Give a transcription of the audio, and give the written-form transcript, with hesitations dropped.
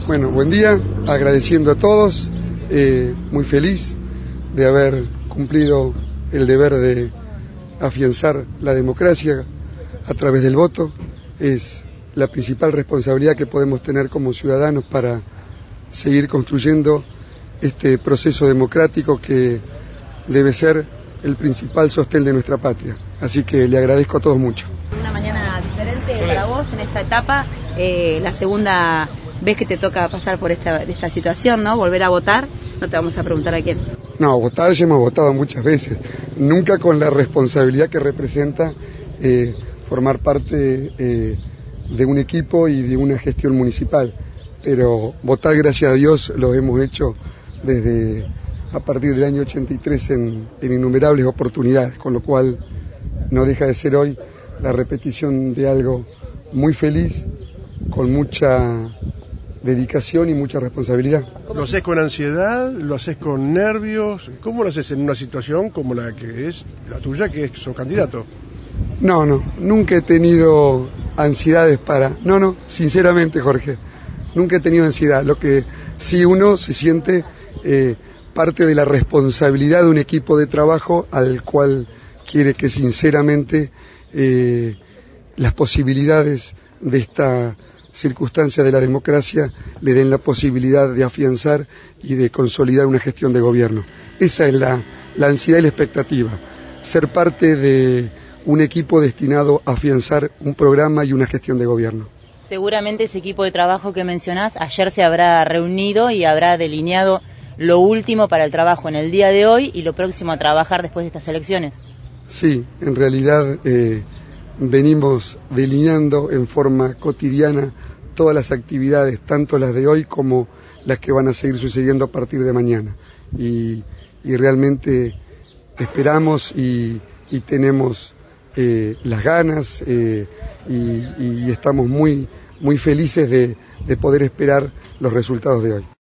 Bueno, buen día, agradeciendo a todos, muy feliz de haber cumplido el deber de afianzar la democracia a través del voto. Es la principal responsabilidad que podemos tener como ciudadanos para seguir construyendo este proceso democrático que debe ser el principal sostén de nuestra patria. Así que le agradezco a todos mucho. Una mañana diferente para vos en esta etapa, la segunda vez que te toca pasar por esta situación, ¿no? Volver a votar, no te vamos a preguntar a quién. No, votar ya hemos votado muchas veces, nunca con la responsabilidad que representa formar parte de un equipo y de una gestión municipal, pero votar, gracias a Dios, lo hemos hecho desde a partir del año 83 en innumerables oportunidades, con lo cual no deja de ser hoy la repetición de algo muy feliz, con mucha dedicación y mucha responsabilidad. ¿Lo haces con ansiedad? ¿Lo haces con nervios? ¿Cómo lo haces en una situación como la que es la tuya, que sos candidato? No, nunca he tenido ansiedades sinceramente, Jorge, nunca he tenido ansiedad. Lo que sí uno se siente parte de la responsabilidad de un equipo de trabajo al cual quiere que sinceramente las posibilidades de esta circunstancia de la democracia le den la posibilidad de afianzar y de consolidar una gestión de gobierno. Esa es la ansiedad y la expectativa, ser parte de un equipo destinado a afianzar un programa y una gestión de gobierno. Seguramente ese equipo de trabajo que mencionás ayer se habrá reunido y habrá delineado lo último para el trabajo en el día de hoy y lo próximo a trabajar después de estas elecciones. Sí, en realidad venimos delineando en forma cotidiana todas las actividades, tanto las de hoy como las que van a seguir sucediendo a partir de mañana. Y realmente esperamos y tenemos las ganas y estamos muy felices de poder esperar los resultados de hoy.